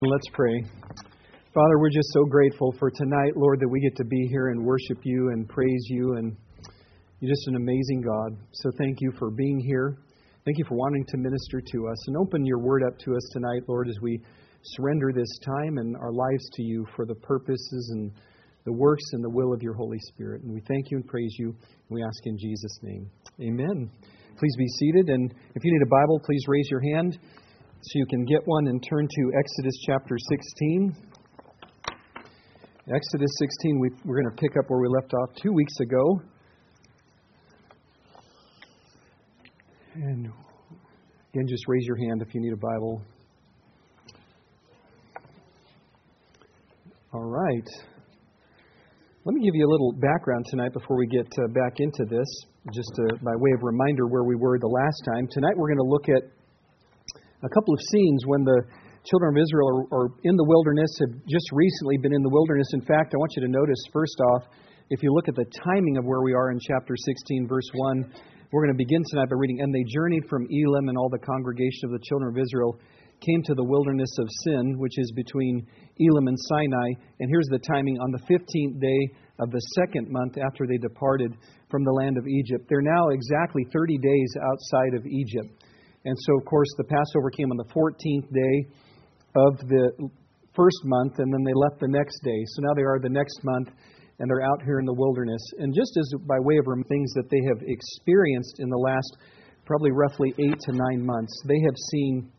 Let's pray. Father, we're just so grateful for tonight, Lord, that we get to be here and worship you and praise you. And you're just an amazing God. So thank you for being here. Thank you for wanting to minister to us. And open your word up to us tonight, Lord, as we surrender this time and our lives to you for the purposes and the works and the will of your Holy Spirit. And we thank you and praise you. And we ask in Jesus' name. Amen. Please be seated. And if you need a Bible, please raise your hand so you can get one and turn to Exodus chapter 16. Exodus 16, we're going to pick up where we left off 2 weeks ago. And again, just raise your hand if you need a Bible. All right. Let me give you a little background tonight before we get back into this, just by way of reminder where we were the last time. Tonight we're going to look at a couple of scenes when the children of Israel are in the wilderness, have just recently been in the wilderness. In fact, I want you to notice, first off, if you look at the timing of where we are in chapter 16, verse 1, we're going to begin tonight by reading, "And they journeyed from Elim, and all the congregation of the children of Israel came to the wilderness of Sin," which is between Elim and Sinai. And here's the timing: on the 15th day of the second month after they departed from the land of Egypt. They're now exactly 30 days outside of Egypt. And so, of course, the Passover came on the 14th day of the first month, and then they left the next day. So now they are the next month, and they're out here in the wilderness. And just as by way of things that they have experienced in the last probably roughly 8 to 9 months, they have seen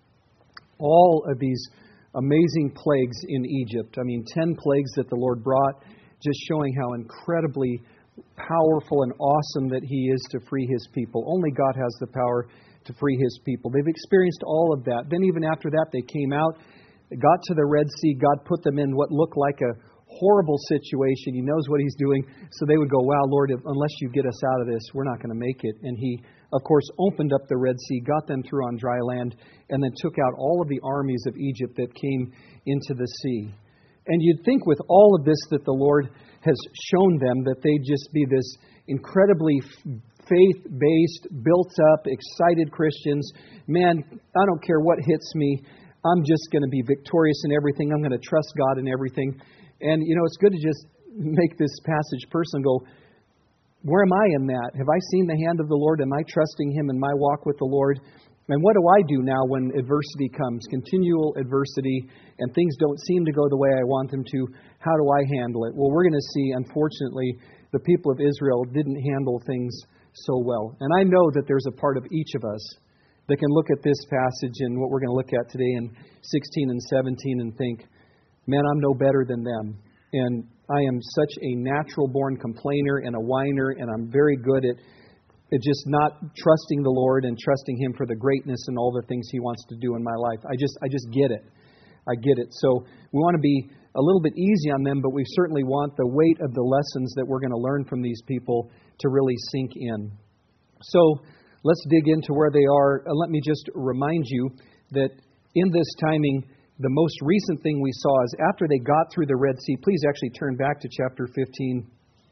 all of these amazing plagues in Egypt. I mean, 10 plagues that the Lord brought, just showing how incredibly powerful and awesome that He is to free His people. Only God has the power to free His people. They've experienced all of that. Then even after that, they came out, got to the Red Sea. God put them in what looked like a horrible situation. He knows what He's doing. So they would go, "Wow, Lord, unless you get us out of this, we're not going to make it." And He, of course, opened up the Red Sea, got them through on dry land, and then took out all of the armies of Egypt that came into the sea. And you'd think with all of this that the Lord has shown them that they'd just be this incredibly faith-based, built-up, excited Christians. Man, I don't care what hits me. I'm just going to be victorious in everything. I'm going to trust God in everything. And, you know, it's good to just make this passage personal and go, where am I in that? Have I seen the hand of the Lord? Am I trusting Him in my walk with the Lord? And what do I do now when adversity comes, continual adversity, and things don't seem to go the way I want them to? How do I handle it? Well, we're going to see, unfortunately, the people of Israel didn't handle things so well. And I know that there's a part of each of us that can look at this passage and what we're going to look at today in 16 and 17 and think, man, I'm no better than them. And I am such a natural-born complainer and a whiner, and I'm very good at just not trusting the Lord and trusting Him for the greatness and all the things He wants to do in my life. I just get it. I get it. So we want to be a little bit easy on them, but we certainly want the weight of the lessons that we're going to learn from these people to really sink in. So let's dig into where they are. Let me just remind you that in this timing, the most recent thing we saw is after they got through the Red Sea. Please actually turn back to chapter 15.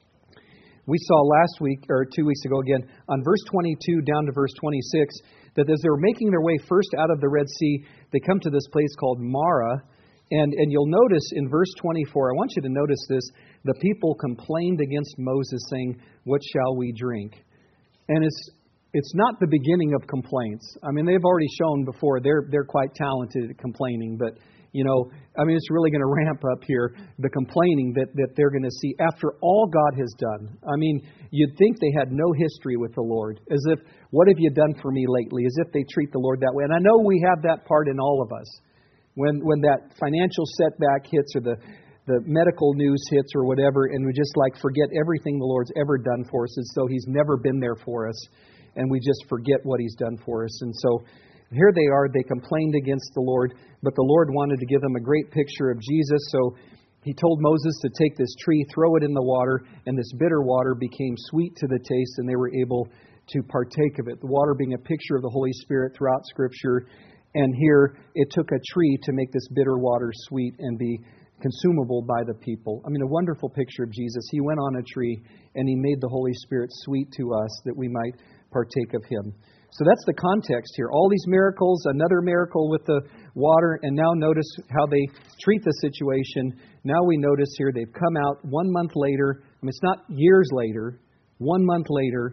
We saw last week, or 2 weeks ago again, on verse 22 down to verse 26, that as they were making their way first out of the Red Sea, they come to this place called Marah. And you'll notice in verse 24, I want you to notice this, the people complained against Moses saying, "What shall we drink?" And it's not the beginning of complaints. I mean, they've already shown before they're quite talented at complaining, but you know, I mean, it's really going to ramp up here, the complaining that they're going to see after all God has done. I mean, you'd think they had no history with the Lord, as if, what have you done for me lately? As if they treat the Lord that way. And I know we have that part in all of us. When that financial setback hits or the medical news hits or whatever, and we just like forget everything the Lord's ever done for us as though He's never been there for us, and we just forget what He's done for us. And so here they are, they complained against the Lord, but the Lord wanted to give them a great picture of Jesus, so He told Moses to take this tree, throw it in the water, and this bitter water became sweet to the taste, and they were able to partake of it. The water being a picture of the Holy Spirit throughout Scripture, and here it took a tree to make this bitter water sweet and be consumable by the people. I mean, a wonderful picture of Jesus. He went on a tree, and He made the Holy Spirit sweet to us that we might partake of Him. So that's the context here. All these miracles, another miracle with the water, and now notice how they treat the situation. Now we notice here they've come out 1 month later. I mean, it's not years later, 1 month later.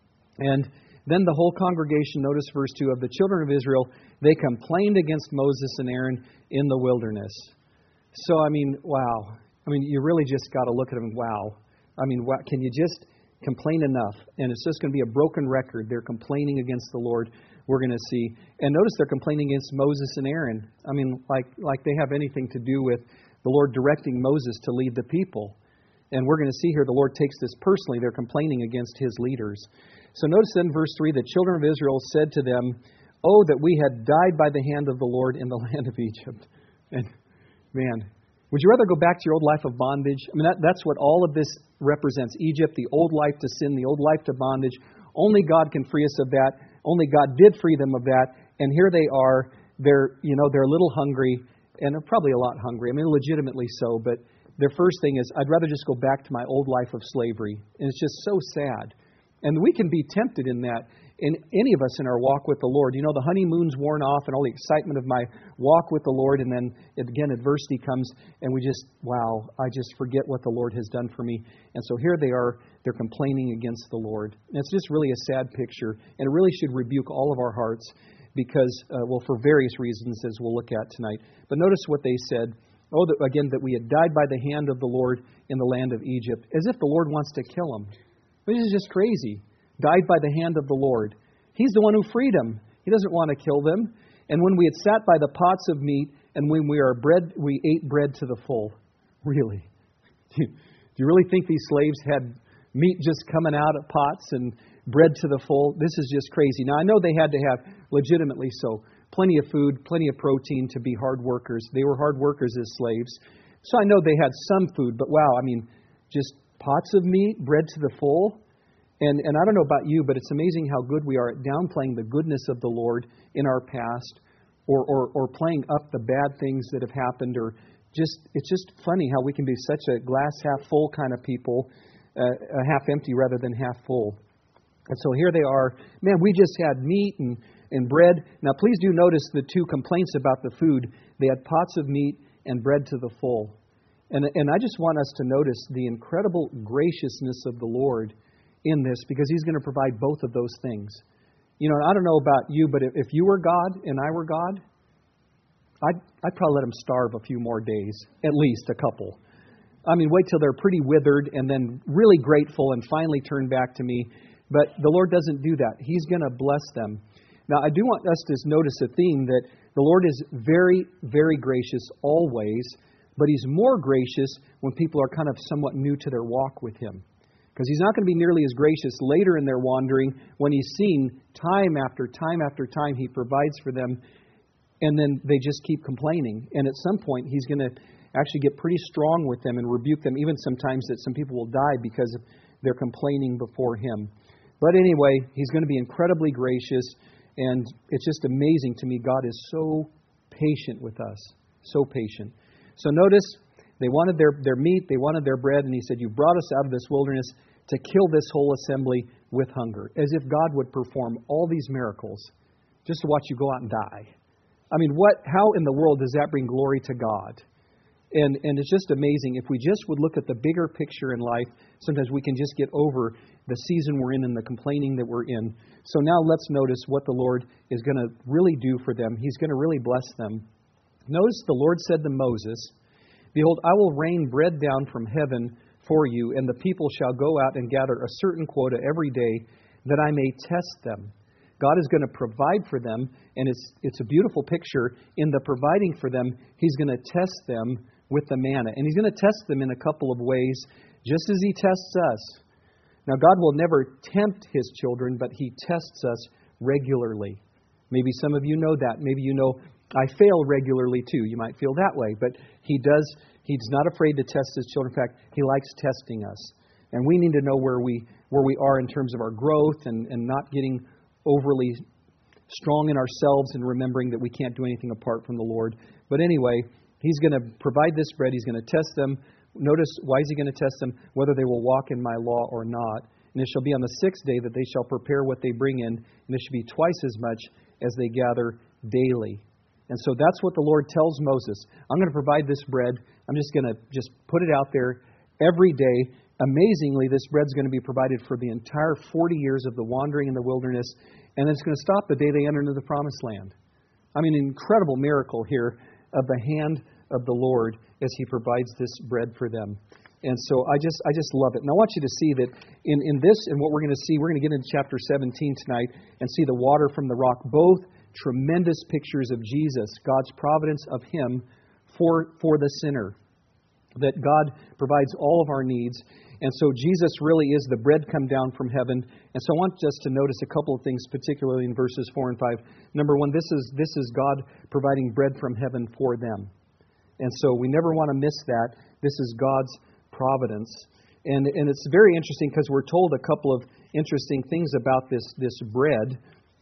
And then the whole congregation, notice verse 2, of the children of Israel, they complained against Moses and Aaron in the wilderness. So, I mean, wow. I mean, you really just got to look at them, wow. I mean, can you just complain enough? And it's just going to be a broken record. They're complaining against the Lord, we're going to see. And notice they're complaining against Moses and Aaron. I mean, like they have anything to do with the Lord directing Moses to lead the people. And we're going to see here the Lord takes this personally. They're complaining against His leaders. So notice in verse 3, the children of Israel said to them, "Oh, that we had died by the hand of the Lord in the land of Egypt." And man, would you rather go back to your old life of bondage? I mean, that's what all of this represents. Egypt, the old life to sin, the old life to bondage. Only God can free us of that. Only God did free them of that. And here they are. They're a little hungry, and they're probably a lot hungry. I mean, legitimately so. But their first thing is, I'd rather just go back to my old life of slavery. And it's just so sad. And we can be tempted in that. In any of us in our walk with the Lord. You know, the honeymoon's worn off and all the excitement of my walk with the Lord, and then again adversity comes, and we just, wow, I just forget what the Lord has done for me. And so here they are, they're complaining against the Lord. And it's just really a sad picture, and it really should rebuke all of our hearts because, for various reasons, as we'll look at tonight. But notice what they said. Oh, that we had died by the hand of the Lord in the land of Egypt, as if the Lord wants to kill them. This is just crazy. Died by the hand of the Lord. He's the one who freed them. He doesn't want to kill them. And when we had sat by the pots of meat, and when we ate bread to the full. Really? Do you really think these slaves had meat just coming out of pots and bread to the full? This is just crazy. Now, I know they had to have, legitimately so, plenty of food, plenty of protein to be hard workers. They were hard workers as slaves. So I know they had some food, but wow, I mean, just pots of meat, bread to the full. And I don't know about you, but it's amazing how good we are at downplaying the goodness of the Lord in our past, or playing up the bad things that have happened, or it's just funny how we can be such a glass half full kind of people, half empty rather than half full. And so here they are. Man, we just had meat and bread. Now please do notice the two complaints about the food. They had pots of meat and bread to the full. And I just want us to notice the incredible graciousness of the Lord in this, because He's going to provide both of those things. You know, I don't know about you, but if you were God and I were God, I'd probably let them starve a few more days, at least a couple. I mean, wait till they're pretty withered and then really grateful and finally turn back to me. But the Lord doesn't do that. He's going to bless them. Now, I do want us to notice a theme that the Lord is very, very gracious always, but He's more gracious when people are kind of somewhat new to their walk with Him. Because He's not going to be nearly as gracious later in their wandering when He's seen time after time after time He provides for them, and then they just keep complaining. And at some point He's going to actually get pretty strong with them and rebuke them, even sometimes that some people will die because they're complaining before Him. But anyway, He's going to be incredibly gracious, and it's just amazing to me. God is so patient with us, so patient. So notice, they wanted their meat, they wanted their bread, and He said, "You brought us out of this wilderness to kill this whole assembly with hunger," as if God would perform all these miracles just to watch you go out and die. I mean, how in the world does that bring glory to God? And it's just amazing. If we just would look at the bigger picture in life, sometimes we can just get over the season we're in and the complaining that we're in. So now let's notice what the Lord is going to really do for them. He's going to really bless them. Notice the Lord said to Moses, "Behold, I will rain bread down from heaven for you, and the people shall go out and gather a certain quota every day, that I may test them." God is going to provide for them, and it's a beautiful picture. In the providing for them, He's going to test them with the manna. And He's going to test them in a couple of ways, just as He tests us. Now, God will never tempt His children, but He tests us regularly. Maybe some of you know that. Maybe you know, I fail regularly too. You might feel that way. But He's not afraid to test His children. In fact, He likes testing us. And we need to know where we are in terms of our growth and not getting overly strong in ourselves and remembering that we can't do anything apart from the Lord. But anyway, He's going to provide this bread. He's going to test them. Notice, why is He going to test them? Whether they will walk in my law or not. And And it shall be on the 6th day that they shall prepare what they bring in, and it shall be twice as much as they gather daily. And so that's what the Lord tells Moses. I'm going to provide this bread. I'm just going to put it out there every day. Amazingly, this bread's going to be provided for the entire 40 years of the wandering in the wilderness, and then it's going to stop the day they enter into the promised land. I mean, an incredible miracle here of the hand of the Lord as He provides this bread for them. And so I just love it. And I want you to see that in this and what we're going to see, we're going to get into chapter 17 tonight and see the water from the rock, both tremendous pictures of Jesus, God's providence of Him for the sinner, that God provides all of our needs. And so Jesus really is the bread come down from heaven. And so I want us to notice a couple of things, particularly in verses 4 and 5. Number one, this is God providing bread from heaven for them. And so we never want to miss that. This is God's providence. And it's very interesting because we're told a couple of interesting things about this bread.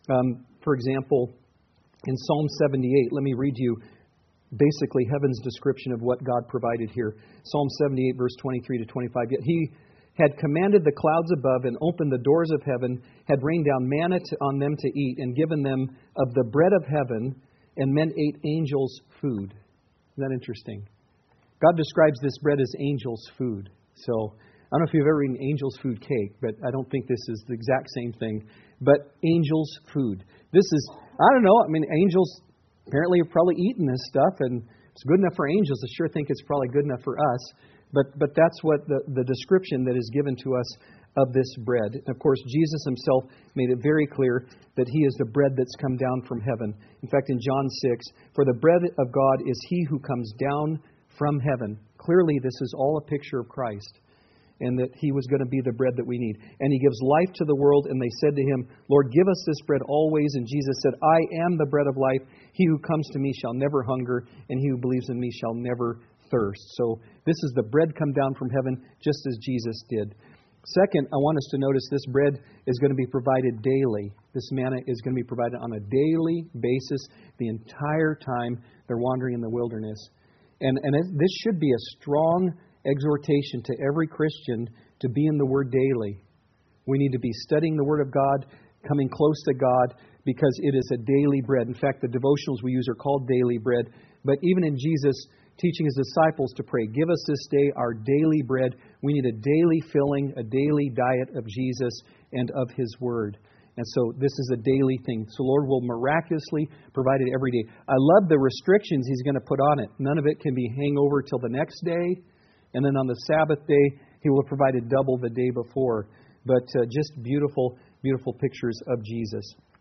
For example, in Psalm 78, let me read you basically heaven's description of what God provided here. Psalm 78, verse 23 to 25. Yet He had commanded the clouds above and opened the doors of heaven, had rained down manna on them to eat, and given them of the bread of heaven, and men ate angels' food. Isn't that interesting? God describes this bread as angels' food. So, I don't know if you've ever eaten angel's food cake, but I don't think this is the exact same thing. But angels' food. This is, I don't know, I mean, angels apparently have probably eaten this stuff, and it's good enough for angels. I sure think it's probably good enough for us. But that's what the description that is given to us of this bread. And of course, Jesus Himself made it very clear that He is the bread that's come down from heaven. In fact, in John 6, for the bread of God is He who comes down from heaven. Clearly, this is all a picture of Christ, and that He was going to be the bread that we need. And He gives life to the world, and they said to Him, Lord, give us this bread always. And Jesus said, I am the bread of life. He who comes to me shall never hunger, and he who believes in me shall never thirst. So this is the bread come down from heaven, just as Jesus did. Second, I want us to notice this bread is going to be provided daily. This manna is going to be provided on a daily basis the entire time they're wandering in the wilderness. And this should be a strong exhortation to every Christian to be in the Word daily. We need to be studying the Word of God, coming close to God, because it is a daily bread. In fact, the devotionals we use are called daily bread. But even in Jesus teaching His disciples to pray, give us this day our daily bread, we need a daily filling, a daily diet of Jesus and of His Word. And so this is a daily thing. So Lord will miraculously provide it every day. I love the restrictions He's going to put on it. None of it can be hangover till the next day. And then on the Sabbath day, He will have provided double the day before. But just beautiful, beautiful pictures of Jesus.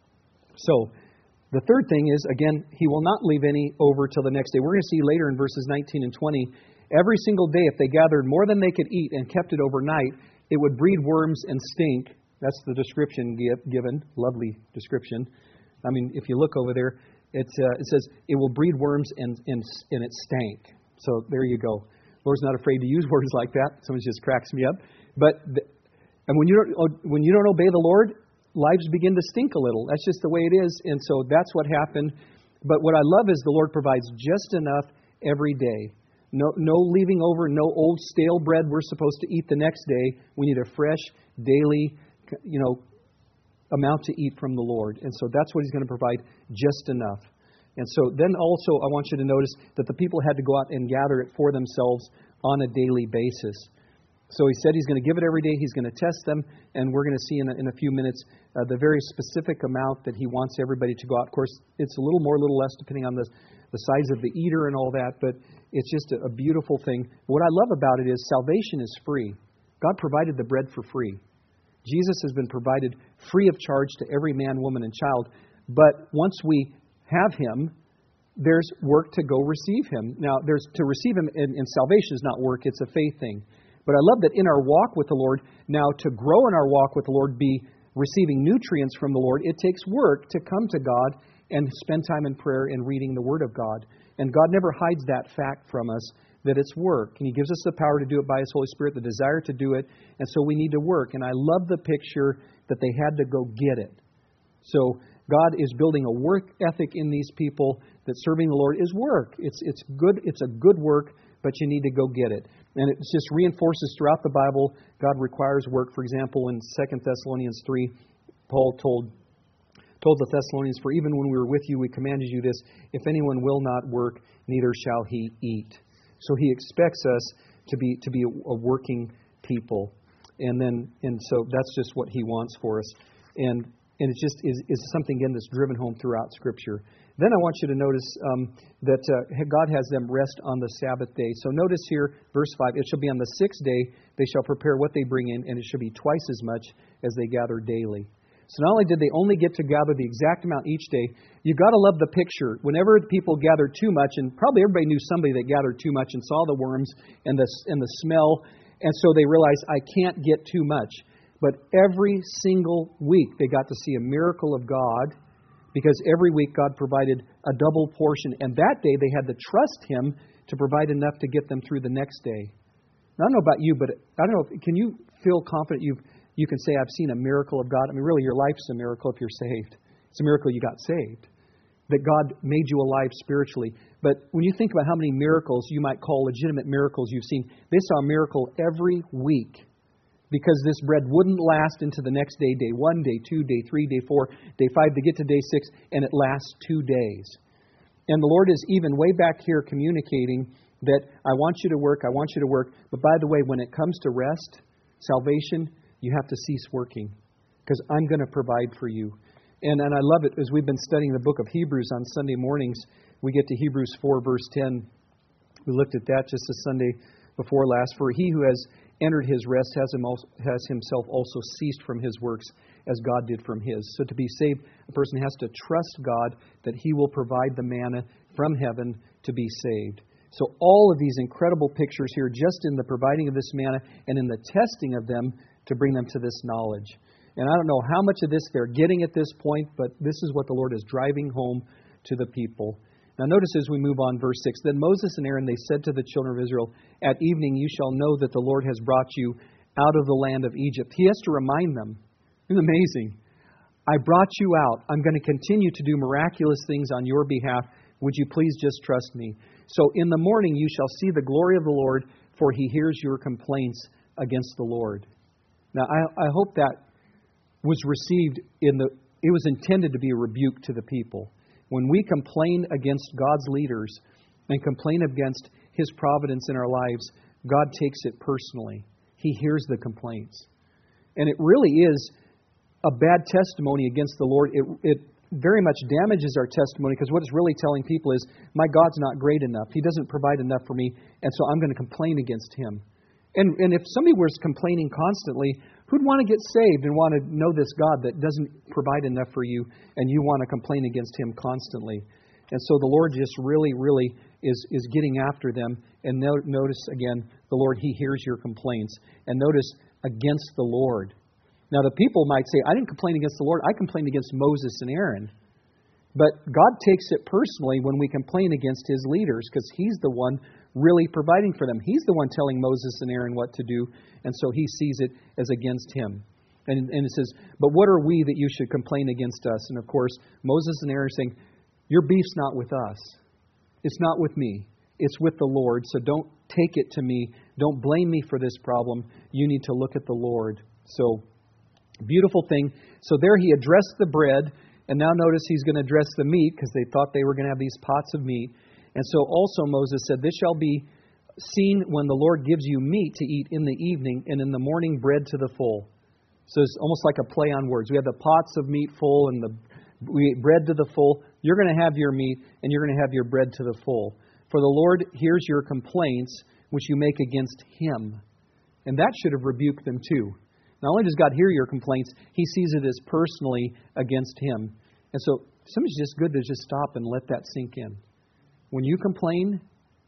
So the third thing is, again, He will not leave any over till the next day. We're going to see later in verses 19 and 20, every single day if they gathered more than they could eat and kept it overnight, it would breed worms and stink. That's the description given. Lovely description. I mean, if you look over there, it says it will breed worms and it stank. So there you go. Lord's not afraid to use words like that. Someone just cracks me up. And when you don't obey the Lord, lives begin to stink a little. That's just the way it is. And so that's what happened. But what I love is the Lord provides just enough every day. No leaving over, no old stale bread we're supposed to eat the next day. We need a fresh, daily, amount to eat from the Lord. And so that's what He's going to provide, just enough. And so then also I want you to notice that the people had to go out and gather it for themselves on a daily basis. So He said He's going to give it every day. He's going to test them. And we're going to see in a few minutes the very specific amount that He wants everybody to go out. Of course, it's a little more, a little less, depending on the size of the eater and all that. But it's just a beautiful thing. What I love about it is salvation is free. God provided the bread for free. Jesus has been provided free of charge to every man, woman, and child. But once we have Him, there's work to go receive Him. Now, to receive Him in salvation is not work, it's a faith thing. But I love that in our walk with the Lord, now to grow in our walk with the Lord, be receiving nutrients from the Lord, it takes work to come to God and spend time in prayer and reading the Word of God. And God never hides that fact from us, that it's work. And He gives us the power to do it by His Holy Spirit, the desire to do it. And so we need to work. And I love the picture that they had to go get it. So God is building a work ethic in these people, that serving the Lord is work. It's good. It's a good work, but you need to go get it. And it just reinforces throughout the Bible, God requires work. For example, in 2 Thessalonians 3, Paul told the Thessalonians, "For even when we were with you, we commanded you this, if anyone will not work, neither shall he eat." So he expects us to be a working people. And so that's just what he wants for us. And it just is something, again, that's driven home throughout Scripture. Then I want you to notice that God has them rest on the Sabbath day. So notice here, verse 5, "It shall be on the 6th day, they shall prepare what they bring in, and it shall be twice as much as they gather daily." So not only did they only get to gather the exact amount each day, you've got to love the picture. Whenever people gathered too much, and probably everybody knew somebody that gathered too much and saw the worms and the smell, and so they realized, I can't get too much. But every single week they got to see a miracle of God, because every week God provided a double portion. And that day they had to trust Him to provide enough to get them through the next day. Now, I don't know about you, but I don't know, can you feel confident you can say, I've seen a miracle of God? I mean, really, your life's a miracle if you're saved. It's a miracle you got saved, that God made you alive spiritually. But when you think about how many miracles you might call legitimate miracles you've seen, they saw a miracle every week, because this bread wouldn't last into the next day, day 1, day 2, day 3, day 4, day 5, to get to day 6, and it lasts 2 days. And the Lord is even way back here communicating that I want you to work, but by the way, when it comes to rest, salvation, you have to cease working, because I'm going to provide for you. And I love it, as we've been studying the book of Hebrews on Sunday mornings, we get to Hebrews 4, verse 10. We looked at that just the Sunday before last. "For he who has entered his rest has himself also ceased from his works, as God did from his." So to be saved, a person has to trust God that He will provide the manna from heaven to be saved. So all of these incredible pictures here, just in the providing of this manna and in the testing of them to bring them to this knowledge. And I don't know how much of this they're getting at this point, but this is what the Lord is driving home to the people. Now notice as we move on, verse 6, "Then Moses and Aaron, they said to the children of Israel, at evening you shall know that the Lord has brought you out of the land of Egypt." He has to remind them. It's amazing. I brought you out. I'm going to continue to do miraculous things on your behalf. Would you please just trust me? "So in the morning you shall see the glory of the Lord, for He hears your complaints against the Lord." Now I hope that was received it was intended to be a rebuke to the people. When we complain against God's leaders and complain against His providence in our lives, God takes it personally. He hears the complaints. And it really is a bad testimony against the Lord. It very much damages our testimony, because what it's really telling people is, my God's not great enough. He doesn't provide enough for me, and so I'm going to complain against Him. And if somebody was complaining constantly, who'd want to get saved and want to know this God that doesn't provide enough for you, and you want to complain against Him constantly? And so the Lord just really, really is getting after them. And notice again, the Lord, He hears your complaints. And notice, against the Lord. Now the people might say, I didn't complain against the Lord, I complained against Moses and Aaron. But God takes it personally when we complain against His leaders, because He's the one really providing for them. He's the one telling Moses and Aaron what to do, and so He sees it as against Him. And it says, "But what are we that you should complain against us?" And of course, Moses and Aaron are saying, your beef's not with us. It's not with me. It's with the Lord, so don't take it to me. Don't blame me for this problem. You need to look at the Lord. So, beautiful thing. So there He addressed the bread, and now notice He's going to address the meat, because they thought they were going to have these pots of meat. And so also Moses said, "This shall be seen when the Lord gives you meat to eat in the evening, and in the morning bread to the full." So it's almost like a play on words. We have the pots of meat full and we ate bread to the full. You're going to have your meat, and you're going to have your bread to the full. "For the Lord hears your complaints, which you make against Him." And that should have rebuked them too. Not only does God hear your complaints, He sees it as personally against Him. And so sometimes it's just good to just stop and let that sink in. When you complain,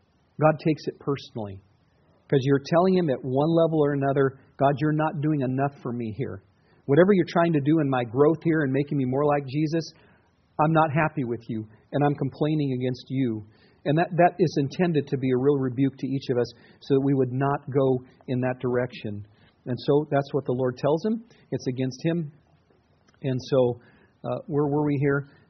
God takes it personally, because you're telling Him at one level or another, God, you're not doing enough for me here. Whatever you're trying to do in my growth here and making me more like Jesus, I'm not happy with you, and I'm complaining against you. And that is intended to be a real rebuke to each of us, so that we would not go in that direction. And so that's what the Lord tells him. It's against him. And so where were we here?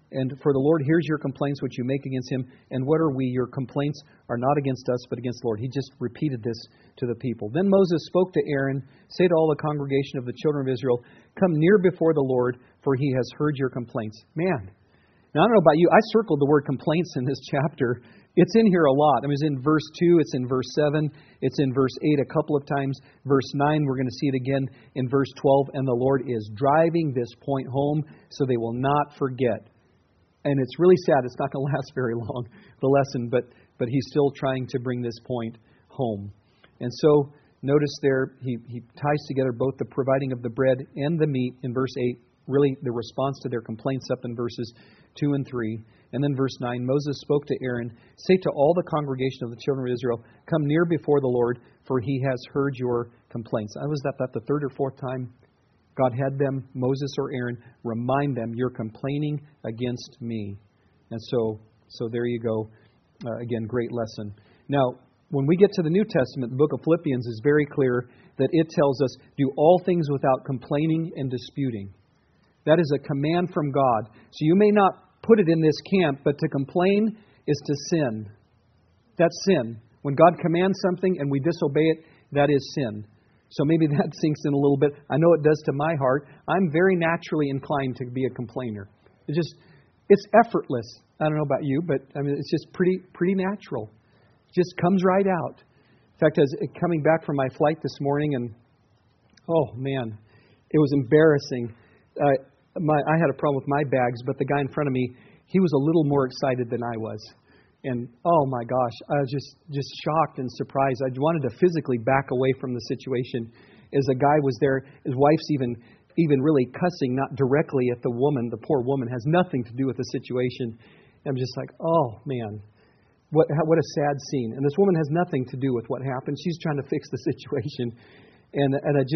And for the Lord hears your complaints which you make against Him. And what are we? Your complaints are not against us, but against the Lord. He just repeated this to the people. Then Moses spoke to Aaron, say to all the congregation of the children of Israel, come near before the Lord, for He has heard your complaints. Man, now I don't know about you, I circled the word complaints in this chapter. It's in here a lot. I mean, it's in verse 2, it's in verse 7, it's in verse 8 a couple of times. Verse 9, we're going to see it again in verse 12. And the Lord is driving this point home so they will not forget. And it's really sad. It's not going to last very long, the lesson, but He's still trying to bring this point home. And so notice there, he ties together both the providing of the bread and the meat in verse 8, really the response to their complaints up in verses 2 and 3. And then verse 9, Moses spoke to Aaron, say to all the congregation of the children of Israel, come near before the Lord, for He has heard your complaints. Was that the third or fourth time God had them, Moses or Aaron, remind them, you're complaining against me. And so there you go. Again, great lesson. Now, when we get to the New Testament, the book of Philippians is very clear that it tells us, do all things without complaining and disputing. That is a command from God. So you may not put it in this camp, but to complain is to sin. That's sin. When God commands something and we disobey it, that is sin. So maybe that sinks in a little bit. I know it does to my heart. I'm very naturally inclined to be a complainer. It's effortless. I don't know about you, but I mean, it's just pretty natural. It just comes right out. In fact, as coming back from my flight this morning, and oh man, it was embarrassing. I had a problem with my bags, but the guy in front of me, he was a little more excited than I was. And oh my gosh, I was just shocked and surprised. I wanted to physically back away from the situation. As a guy was there, his wife's even really cussing, not directly at the woman. The poor woman has nothing to do with the situation. I'm just like, oh man, what a sad scene. And this woman has nothing to do with what happened. She's trying to fix the situation, and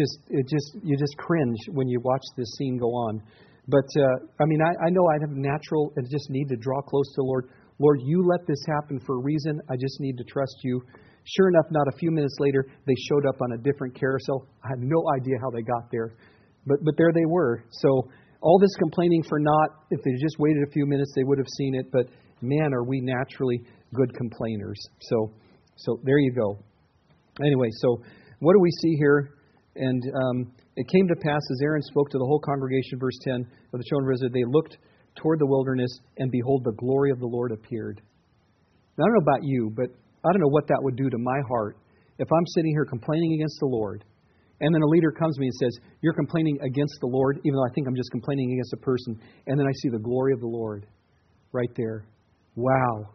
you just cringe when you watch this scene go on. But I mean, I know I have natural and just need to draw close to the Lord. Lord, you let this happen for a reason. I just need to trust you. Sure enough, not a few minutes later, they showed up on a different carousel. I have no idea how they got there. But there they were. So all this complaining for naught, if they just waited a few minutes, they would have seen it. But man, are we naturally good complainers. So there you go. Anyway, so what do we see here? And it came to pass as Aaron spoke to the whole congregation, verse 10 of the children of Israel, they looked toward the wilderness, and behold, the glory of the Lord appeared. Now, I don't know about you, but I don't know what that would do to my heart if I'm sitting here complaining against the Lord, and then a leader comes to me and says, you're complaining against the Lord, even though I think I'm just complaining against a person, and then I see the glory of the Lord right there. Wow.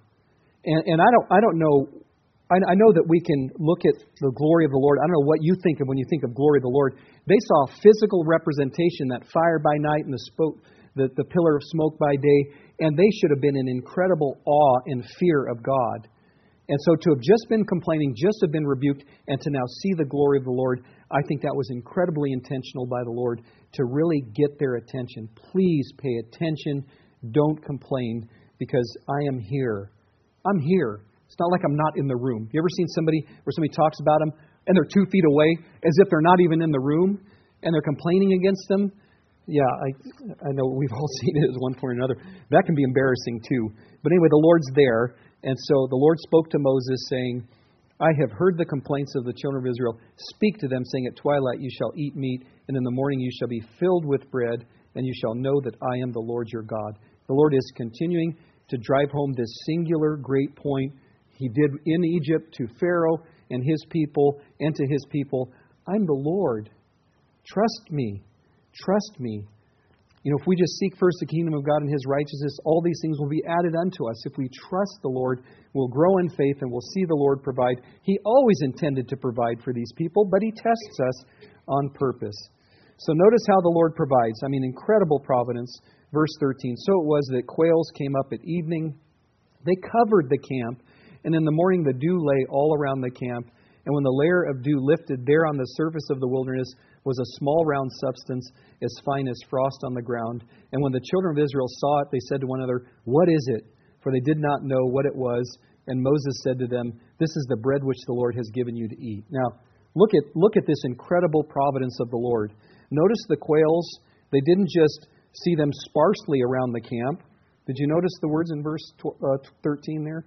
And I don't know. I know that we can look at the glory of the Lord. I don't know what you think of when you think of glory of the Lord. They saw a physical representation, that fire by night and the pillar of smoke by day, and they should have been in incredible awe and fear of God. And so to have just been complaining, just have been rebuked, and to now see the glory of the Lord, I think that was incredibly intentional by the Lord to really get their attention. Please pay attention. Don't complain, because I am here. I'm here. It's not like I'm not in the room. You ever seen somebody where somebody talks about them and they're 2 feet away as if they're not even in the room and they're complaining against them? Yeah, I know we've all seen it at one point or another. That can be embarrassing too. But anyway, the Lord's there. And so the Lord spoke to Moses saying, I have heard the complaints of the children of Israel. Speak to them, saying, at twilight you shall eat meat, and in the morning you shall be filled with bread, and you shall know that I am the Lord your God. The Lord is continuing to drive home this singular great point. He did in Egypt to Pharaoh and his people, and to his people, I'm the Lord. Trust me. Trust me. You know, if we just seek first the kingdom of God and His righteousness, all these things will be added unto us. If we trust the Lord, we'll grow in faith and we'll see the Lord provide. He always intended to provide for these people, but He tests us on purpose. So notice how the Lord provides. I mean, incredible providence. Verse 13, so it was that quails came up at evening. They covered the camp, and in the morning the dew lay all around the camp. And when the layer of dew lifted, there on the surface of the wilderness was a small round substance as fine as frost on the ground. And when the children of Israel saw it, they said to one another, what is it? For they did not know what it was. And Moses said to them, this is the bread which the Lord has given you to eat. Now, look at this incredible providence of the Lord. Notice the quails, they didn't just see them sparsely around the camp. Did you notice the words in verse 13 there?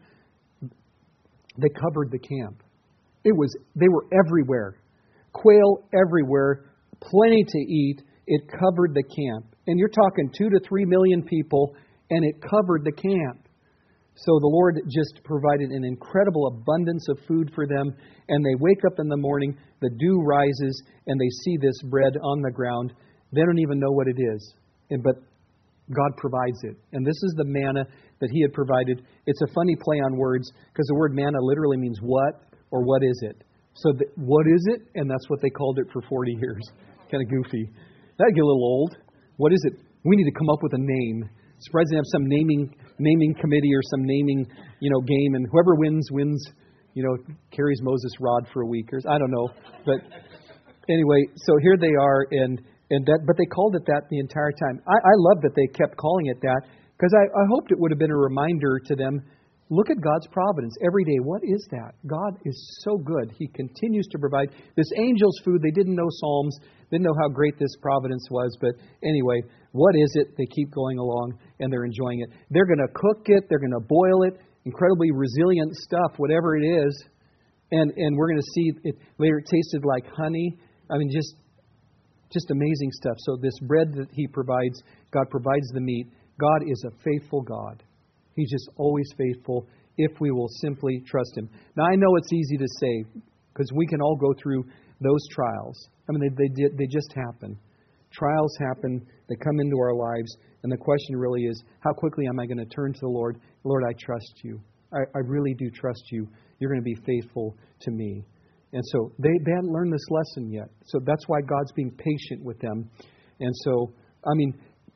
They covered the camp. They were everywhere. Quail everywhere, plenty to eat. It covered the camp. And you're talking 2 to 3 million people, and it covered the camp. So the Lord just provided an incredible abundance of food for them. And they wake up in the morning, the dew rises, and they see this bread on the ground. They don't even know what it is. But God provides it. And this is the manna that He had provided. It's a funny play on words, because the word manna literally means what or what is it. So what is it? And that's what they called it for 40 years. Kind of goofy. That'd get a little old. What is it? We need to come up with a name. Surprised they have some naming committee or some naming, game, and whoever wins, carries Moses' rod for a week. I don't know. But anyway, so here they are, but they called it that the entire time. I love that they kept calling it that, because I hoped it would have been a reminder to them. Look at God's providence every day. What is that? God is so good. He continues to provide this angel's food. They didn't know Psalms, didn't know how great this providence was. But anyway, what is it? They keep going along and they're enjoying it. They're going to cook it. They're going to boil it. Incredibly resilient stuff, whatever it is. And we're going to see it later. It tasted like honey. I mean, just amazing stuff. So this bread that He provides, God provides the meat. God is a faithful God. He's just always faithful if we will simply trust Him. Now, I know it's easy to say, because we can all go through those trials. I mean, they just happen. Trials happen. They come into our lives. And the question really is, how quickly am I going to turn to the Lord? Lord, I trust You. I really do trust You. You're going to be faithful to me. And so they hadn't learned this lesson yet. So that's why God's being patient with them. And so, I mean,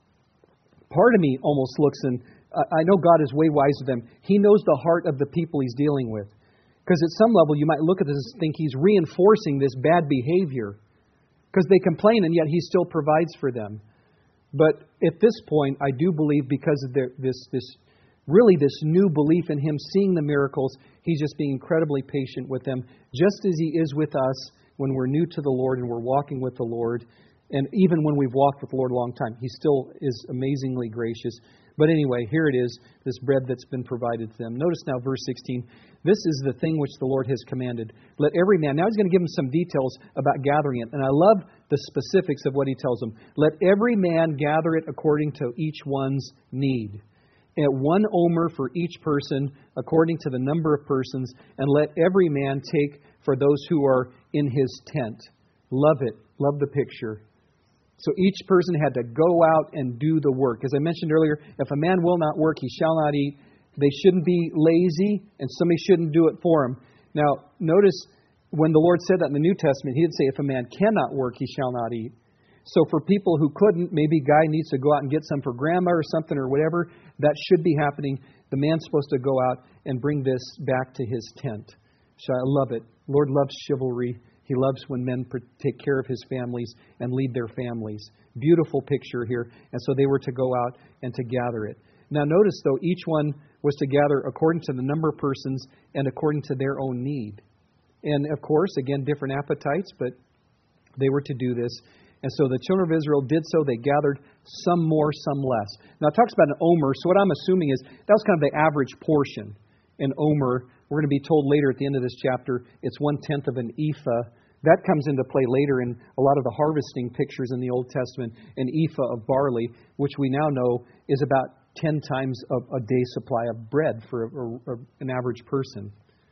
part of me almost looks and I know God is way wiser than them. He knows the heart of the people He's dealing with. Because at some level, you might look at this and think He's reinforcing this bad behavior. Because they complain, and yet He still provides for them. But at this point, I do believe because of this new belief in Him, seeing the miracles, He's just being incredibly patient with them, just as He is with us when we're new to the Lord and we're walking with the Lord. And even when we've walked with the Lord a long time, He still is amazingly gracious. But anyway, here it is, this bread that's been provided to them. Notice now verse 16. This is the thing which the Lord has commanded. Let every man, now He's going to give them some details about gathering it. And I love the specifics of what He tells them. Let every man gather it according to each one's need. At 1 omer for each person, according to the number of persons. And let every man take for those who are in his tent. Love it. Love the picture. So each person had to go out and do the work. As I mentioned earlier, if a man will not work, he shall not eat. They shouldn't be lazy, and somebody shouldn't do it for him. Now, notice when the Lord said that in the New Testament, He didn't say if a man cannot work, he shall not eat. So for people who couldn't, maybe a guy needs to go out and get some for grandma or something or whatever, that should be happening. The man's supposed to go out and bring this back to his tent. So I love it. Lord loves chivalry. He loves when men take care of His families and lead their families. Beautiful picture here. And so they were to go out and to gather it. Now notice, though, each one was to gather according to the number of persons and according to their own need. And, of course, again, different appetites, but they were to do this. And so the children of Israel did so. They gathered some more, some less. Now it talks about an omer. So what I'm assuming is that was kind of the average portion. An omer, we're going to be told later at the end of this chapter, it's 1/10 of an ephah. That comes into play later in a lot of the harvesting pictures in the Old Testament. An ephah of barley, which we now know is about 10 times a day's supply of bread for an average person.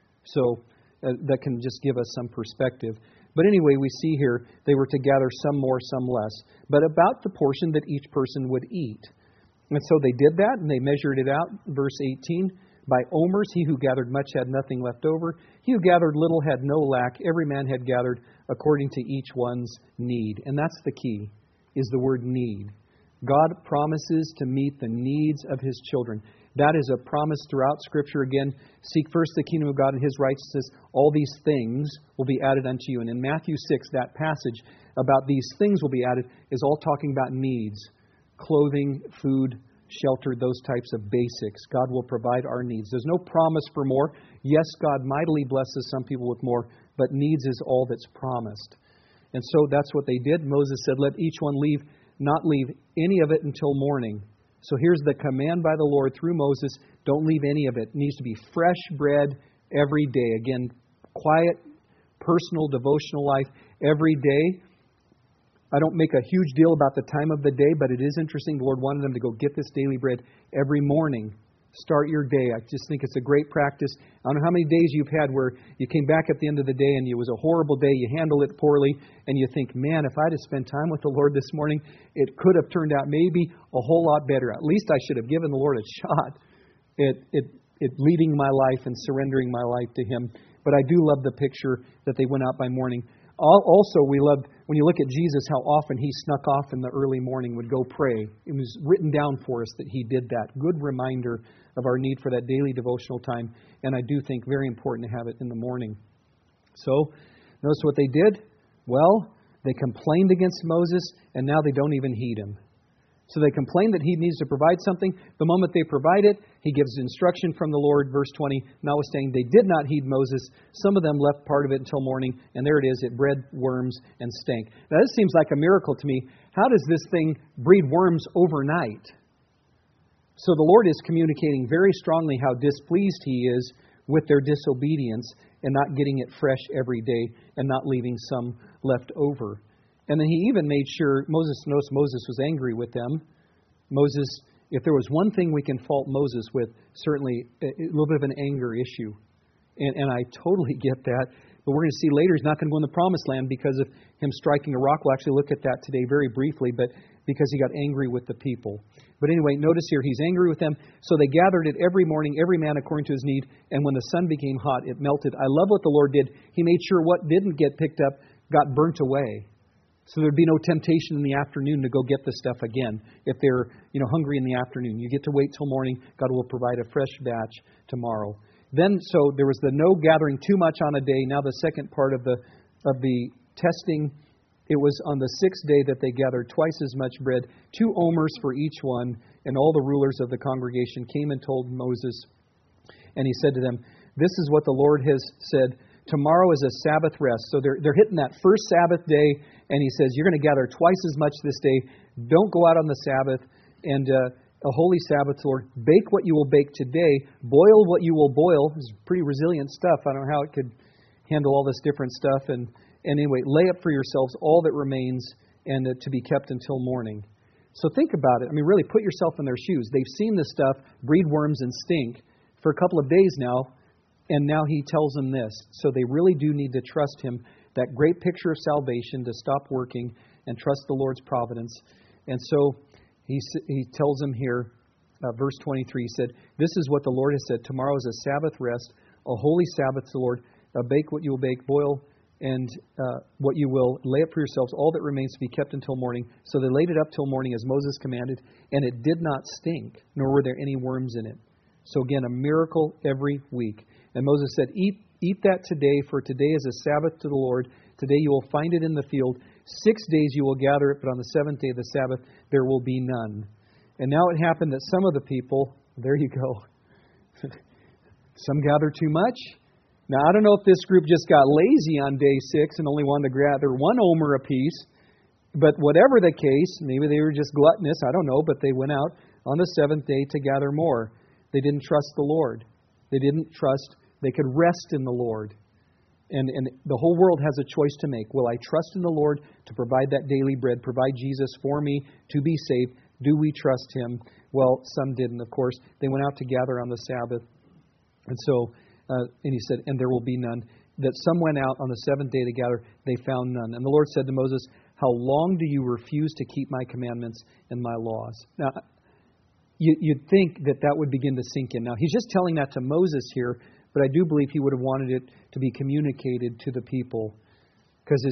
So that can just give us some perspective. But anyway, we see here they were to gather some more, some less, but about the portion that each person would eat. And so they did that, and they measured it out. Verse 18, by omers, he who gathered much had nothing left over. He who gathered little had no lack. Every man had gathered according to each one's need. And that's the key, is the word need. God promises to meet the needs of His children. That is a promise throughout Scripture. Again, seek first the kingdom of God and His righteousness. All these things will be added unto you. And in Matthew 6, that passage about these things will be added is all talking about needs. Clothing, food, shelter, those types of basics. God will provide our needs. There's no promise for more. Yes, God mightily blesses some people with more, but needs is all that's promised. And so that's what they did. Moses said, let each one not leave any of it until morning. So here's the command by the Lord through Moses. Don't leave any of it. It needs to be fresh bread every day. Again, quiet, personal, devotional life every day. I don't make a huge deal about the time of the day, but it is interesting. The Lord wanted them to go get this daily bread every morning. Start your day. I just think it's a great practice. I don't know how many days you've had where you came back at the end of the day and it was a horrible day, you handled it poorly, and you think, man, if I'd have spent time with the Lord this morning, it could have turned out maybe a whole lot better. At least I should have given the Lord a shot at leading my life and surrendering my life to Him. But I do love the picture that they went out by morning. Also, we loved, when you look at Jesus, how often He snuck off in the early morning, would go pray. It was written down for us that He did that. Good reminder of our need for that daily devotional time. And I do think very important to have it in the morning. So, notice what they did? Well, they complained against Moses, and now they don't even heed Him. So they complain that He needs to provide something. The moment they provide it, He gives instruction from the Lord. Verse 20, notwithstanding they did not heed Moses, some of them left part of it until morning, and there it is, it bred worms and stank. Now this seems like a miracle to me. How does this thing breed worms overnight? So the Lord is communicating very strongly how displeased He is with their disobedience and not getting it fresh every day and not leaving some left over. And then He even made sure, Moses was angry with them. Moses, if there was one thing we can fault Moses with, certainly a little bit of an anger issue. And I totally get that. But we're going to see later He's not going to go in the promised land because of him striking a rock. We'll actually look at that today very briefly, but because he got angry with the people. But anyway, notice here, He's angry with them. So they gathered it every morning, every man according to his need. And when the sun became hot, it melted. I love what the Lord did. He made sure what didn't get picked up got burnt away. So there'd be no temptation in the afternoon to go get the stuff again. If they're hungry in the afternoon, you get to wait till morning. God will provide a fresh batch tomorrow. Then, so there was the no gathering too much on a day. Now the second part of the testing, it was on the sixth day that they gathered twice as much bread, 2 omers for each one. And all the rulers of the congregation came and told Moses. And he said to them, "This is what the Lord has said. Tomorrow is a Sabbath rest." So they're hitting that first Sabbath day, and He says, you're going to gather twice as much this day. Don't go out on the Sabbath. And a holy Sabbath, Lord. Bake what you will bake today. Boil what you will boil. This is pretty resilient stuff. I don't know how it could handle all this different stuff. And anyway, lay up for yourselves all that remains and to be kept until morning. So think about it. I mean, really put yourself in their shoes. They've seen this stuff breed worms and stink for a couple of days now. And now He tells them this. So they really do need to trust Him. That great picture of salvation, to stop working and trust the Lord's providence. And so He tells them here, verse 23, He said, "This is what the Lord has said. Tomorrow is a Sabbath rest, a holy Sabbath to the Lord. Bake what you will bake, boil and what you will. Lay up for yourselves all that remains to be kept until morning." So they laid it up till morning as Moses commanded, and it did not stink, nor were there any worms in it. So again, a miracle every week. And Moses said, Eat that today, for today is a Sabbath to the Lord. Today you will find it in the field. 6 days you will gather it, but on the seventh day of the Sabbath there will be none. And now it happened that some of the people, there you go, some gathered too much. Now I don't know if this group just got lazy on day 6 and only wanted to gather 1 omer apiece. But whatever the case, maybe they were just gluttonous, I don't know, but they went out on the seventh day to gather more. They didn't trust the Lord. They didn't trust. They could rest in the Lord. And the whole world has a choice to make. Will I trust in the Lord to provide that daily bread, provide Jesus for me to be saved? Do we trust Him? Well, some didn't, of course. They went out to gather on the Sabbath. And so, and He said, and there will be none. That some went out on the seventh day to gather, they found none. And the Lord said to Moses, "How long do you refuse to keep my commandments and my laws?" Now, you'd think that would begin to sink in. Now, He's just telling that to Moses here, but I do believe He would have wanted it to be communicated to the people, because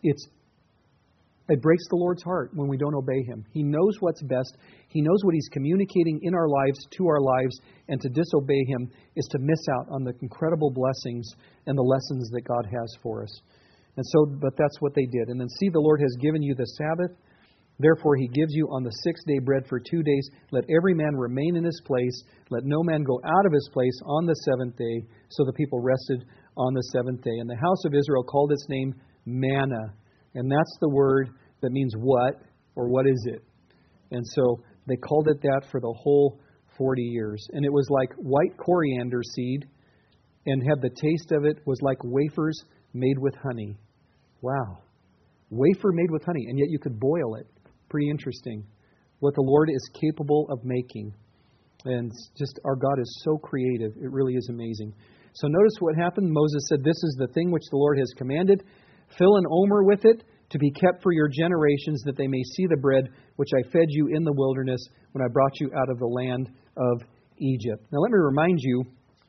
it breaks the Lord's heart when we don't obey Him. He knows what's best. He knows what He's communicating in our lives, to our lives, and to disobey Him is to miss out on the incredible blessings and the lessons that God has for us. And so, but that's what they did. And then see, the Lord has given you the Sabbath. Therefore, He gives you on the 6th day bread for 2 days. Let every man remain in his place. Let no man go out of his place on the 7th day. So the people rested on the 7th day. And the house of Israel called its name manna. And that's the word that means what, or what is it? And so They called it that for the whole 40 years. And it was like white coriander seed, and had the taste of it was like wafers made with honey. Wow. Wafer made with honey, and yet you could boil it. Pretty interesting. What the Lord is capable of making. And just our God is so creative. It really is amazing. So notice what happened. Moses said, "This is the thing which the Lord has commanded. Fill an omer with it to be kept for your generations, that they may see the bread which I fed you in the wilderness when I brought you out of the land of Egypt." Now let me remind you,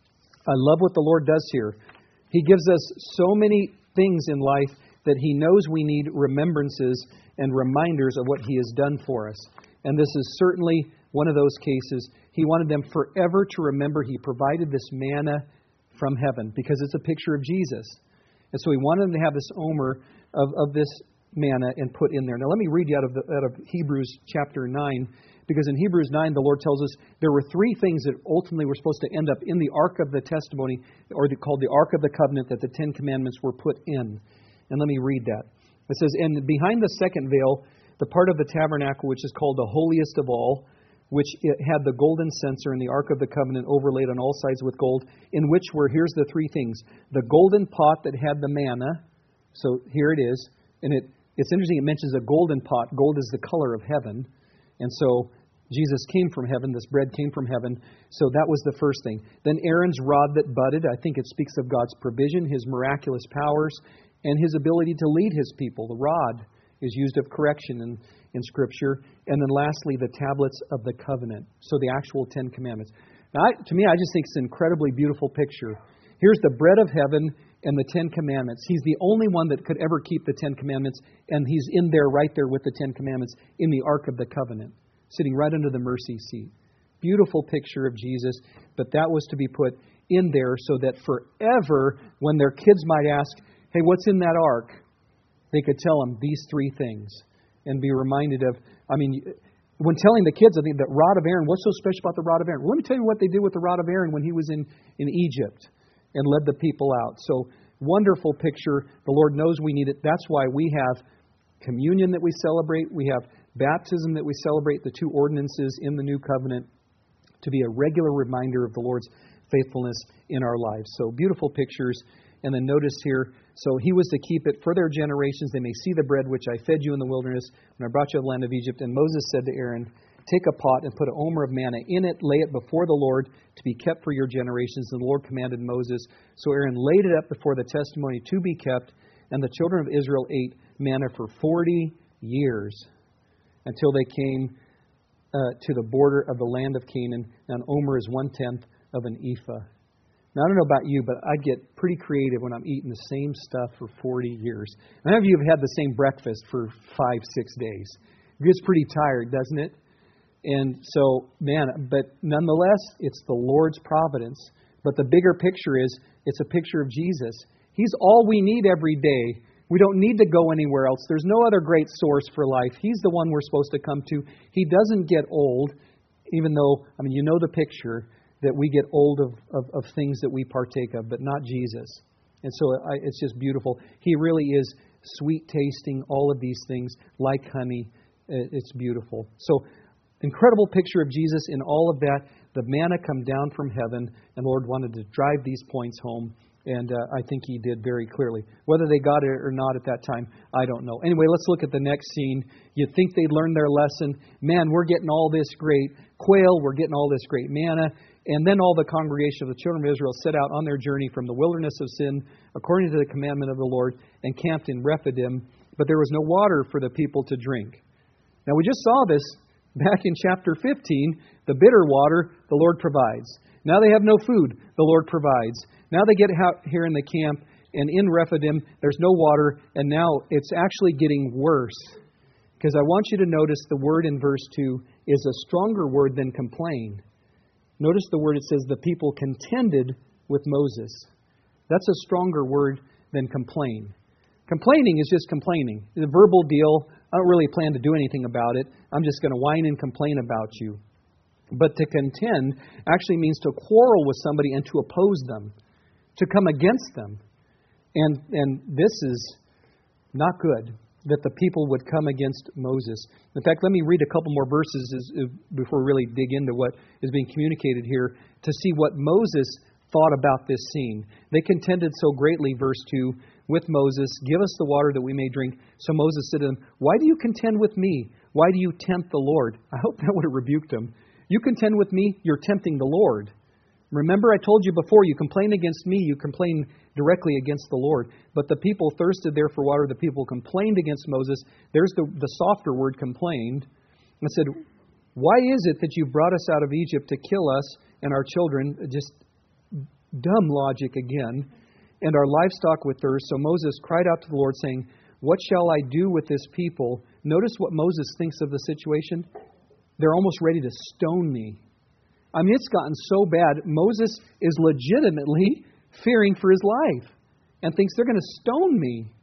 I love what the Lord does here. He gives us so many things in life that He knows we need remembrances and reminders of what He has done for us. And this is certainly one of those cases. He wanted them forever to remember He provided this manna from heaven, because it's a picture of Jesus. And so He wanted them to have this omer of this manna and put in there. Now let me read you out of Hebrews chapter 9, because in Hebrews 9 the Lord tells us there were three things that ultimately were supposed to end up in the Ark of the Testimony, or called the Ark of the Covenant, that the Ten Commandments were put in. And let me read that. It says, "And behind the second veil, the part of the tabernacle which is called the holiest of all, which it had the golden censer and the Ark of the Covenant overlaid on all sides with gold, in which were," here's the three things, "the golden pot that had the manna." So here it is. And it's interesting, it mentions a golden pot. Gold is the color of heaven. And so Jesus came from heaven. This bread came from heaven. So that was the first thing. Then Aaron's rod that budded. I think it speaks of God's provision, His miraculous powers, and His ability to lead His people. The rod is used of correction in Scripture. And then lastly, the tablets of the covenant. So the actual Ten Commandments. Now, to me, I just think it's an incredibly beautiful picture. Here's the bread of heaven and the Ten Commandments. He's the only one that could ever keep the Ten Commandments, and He's in there, right there with the Ten Commandments, in the Ark of the Covenant, sitting right under the mercy seat. Beautiful picture of Jesus, but that was to be put in there so that forever, when their kids might ask, "Hey, what's in that ark?" they could tell them these three things and be reminded of, when telling the kids, I think that rod of Aaron, what's so special about the rod of Aaron? Well, let me tell you what they did with the rod of Aaron when he was in Egypt and led the people out. So, wonderful picture. The Lord knows we need it. That's why we have communion that we celebrate. We have baptism that we celebrate, the two ordinances in the new covenant, to be a regular reminder of the Lord's faithfulness in our lives. So, beautiful pictures. And then notice here, so He was to keep it for their generations. They may see the bread which I fed you in the wilderness when I brought you out of the land of Egypt. And Moses said to Aaron, "Take a pot and put an omer of manna in it. Lay it before the Lord to be kept for your generations." And the Lord commanded Moses. So Aaron laid it up before the testimony to be kept. And the children of Israel ate manna for 40 years until they came to the border of the land of Canaan. And an omer is 1/10 of an ephah. Now, I don't know about you, but I get pretty creative when I'm eating the same stuff for 40 years. None of you have had the same breakfast for 5-6 days. It gets pretty tired, doesn't it? And so, but nonetheless, it's the Lord's providence. But the bigger picture is, it's a picture of Jesus. He's all we need every day. We don't need to go anywhere else. There's no other great source for life. He's the one we're supposed to come to. He doesn't get old, even though, you know the picture, that we get old of things that we partake of, but not Jesus. And so it's just beautiful. He really is sweet tasting, all of these things, like honey. It's beautiful. So, incredible picture of Jesus in all of that. The manna come down from heaven, and the Lord wanted to drive these points home, and I think He did very clearly. Whether they got it or not at that time, I don't know. Anyway, let's look at the next scene. You'd think they'd learned their lesson. Man, we're getting all this great quail. We're getting all this great manna. And then all the congregation of the children of Israel set out on their journey from the wilderness of Sin, according to the commandment of the Lord, and camped in Rephidim. But there was no water for the people to drink. Now, we just saw this back in chapter 15. The bitter water, the Lord provides. Now they have no food, the Lord provides. Now they get out here in the camp, and in Rephidim, there's no water, and now it's actually getting worse. Because I want you to notice the word in verse 2 is a stronger word than complain. Notice the word, it says, the people contended with Moses. That's a stronger word than complain. Complaining is just complaining. It's a verbal deal. I don't really plan to do anything about it. I'm just going to whine and complain about you. But to contend actually means to quarrel with somebody and to oppose them, to come against them. And this is not good. that the people would come against Moses. In fact, let me read a couple more verses before we really dig into what is being communicated here to see what Moses thought about this scene. They contended so greatly, verse 2, with Moses, "Give us the water that we may drink." So Moses said to them, "Why do you contend with me? Why do you tempt the Lord?" I hope that would have rebuked them. You contend with me, you're tempting the Lord. Remember, I told you before, you complain against me, you complain directly against the Lord. But the people thirsted there for water. The people complained against Moses. There's the softer word, complained. And said, "Why is it that you brought us out of Egypt to kill us and our children?" Just dumb logic again. "And our livestock with thirst." So Moses cried out to the Lord, saying, "What shall I do with this people?" Notice what Moses thinks of the situation. They're almost ready to stone me. I mean, it's gotten so bad. Moses is legitimately fearing for his life and thinks they're going to stone me.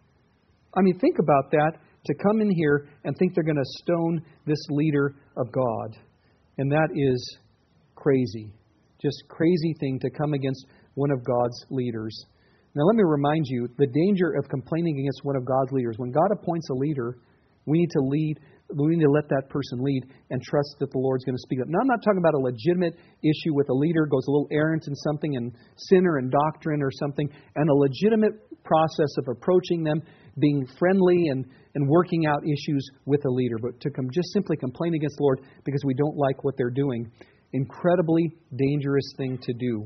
I mean, think about that, to come in here and think they're going to stone this leader of God. And that is crazy. Just crazy thing to come against one of God's leaders. Now, let me remind you, the danger of complaining against one of God's leaders. When God appoints a leader, we need to lead. We need to let that person lead and trust that the Lord's going to speak up. Now, I'm not talking about a legitimate issue with a leader goes a little errant in something and sin or in doctrine or something, and a legitimate process of approaching them, being friendly and working out issues with a leader. But to just simply complain against the Lord because we don't like what they're doing, incredibly dangerous thing to do.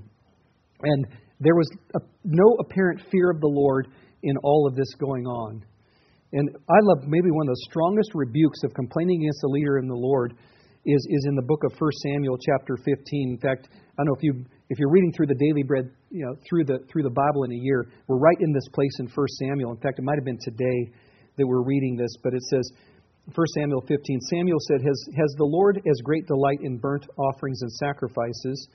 And there was no apparent fear of the Lord in all of this going on. And I love maybe one of the strongest rebukes of complaining against the leader in the Lord is in the book of 1 Samuel chapter 15. In fact, I don't know if you're reading through the Daily Bread, through the Bible in a year, we're right in this place in 1 Samuel. In fact, it might have been today that we're reading this, but it says 1 Samuel 15, Samuel said, Has the Lord as great delight in burnt offerings and sacrifices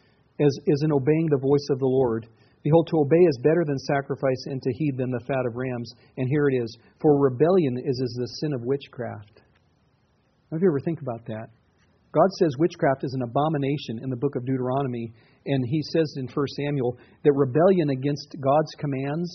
as in obeying the voice of the Lord? Behold, to obey is better than sacrifice, and to heed than the fat of rams. And here it is. For rebellion is as the sin of witchcraft. Have you ever think about that? God says witchcraft is an abomination in the book of Deuteronomy. And He says in 1 Samuel that rebellion against God's commands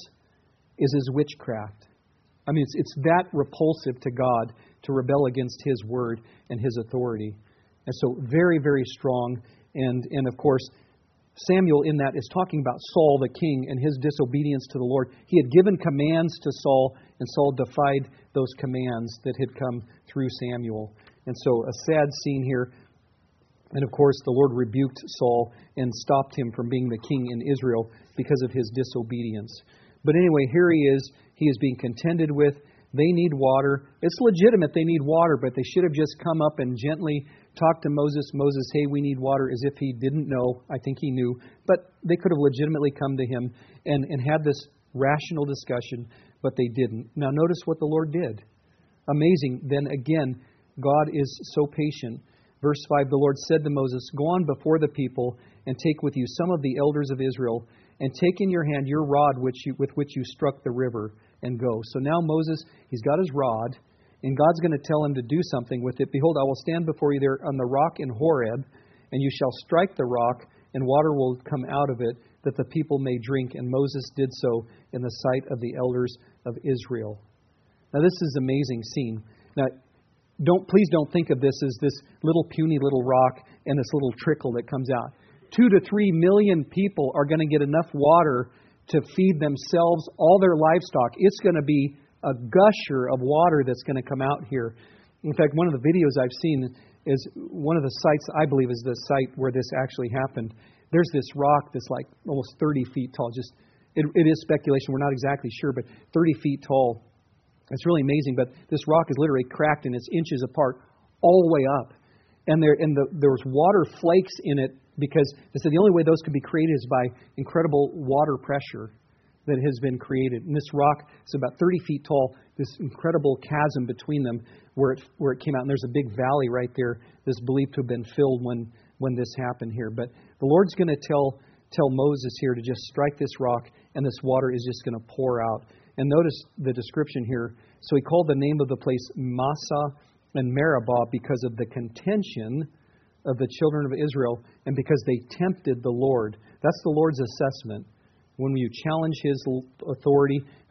is as witchcraft. I mean, it's that repulsive to God to rebel against His word and His authority. And so very, very strong. And of course, Samuel in that is talking about Saul the king and his disobedience to the Lord. He had given commands to Saul, and Saul defied those commands that had come through Samuel. And so a sad scene here. And of course, the Lord rebuked Saul and stopped him from being the king in Israel because of his disobedience. But anyway, here he is. He is being contended with. They need water. It's legitimate they need water, but they should have just come up and gently talked to Moses. Moses, hey, we need water, as if he didn't know. I think he knew. But they could have legitimately come to him and had this rational discussion, but they didn't. Now notice what the Lord did. Amazing. Then again, God is so patient. Verse 5, the Lord said to Moses, Go on before the people and take with you some of the elders of Israel, and take in your hand your rod with which you struck the river, and go. So now Moses, he's got his rod, and God's going to tell him to do something with it. Behold, I will stand before you there on the rock in Horeb, and you shall strike the rock, and water will come out of it, that the people may drink. And Moses did so in the sight of the elders of Israel. Now this is an amazing scene. Now, please don't think of this as this little puny little rock and this little trickle that comes out. 2 to 3 million people are going to get enough water to feed themselves, all their livestock. It's going to be a gusher of water that's going to come out here. In fact, one of the videos I've seen is one of the sites, I believe, is the site where this actually happened. There's this rock that's like almost 30 feet tall. It is speculation. We're not exactly sure, but 30 feet tall. It's really amazing. But this rock is literally cracked and it's inches apart all the way up. And there was water flakes in it, because they said the only way those could be created is by incredible water pressure that has been created. And this rock is about 30 feet tall, this incredible chasm between them where it came out. And there's a big valley right there that's believed to have been filled when this happened here. But the Lord's going to tell Moses here to just strike this rock, and this water is just going to pour out. And notice the description here. So he called the name of the place Massah and Meribah because of the contention of the children of Israel, and because they tempted the Lord. That's the Lord's assessment. When you challenge His authority,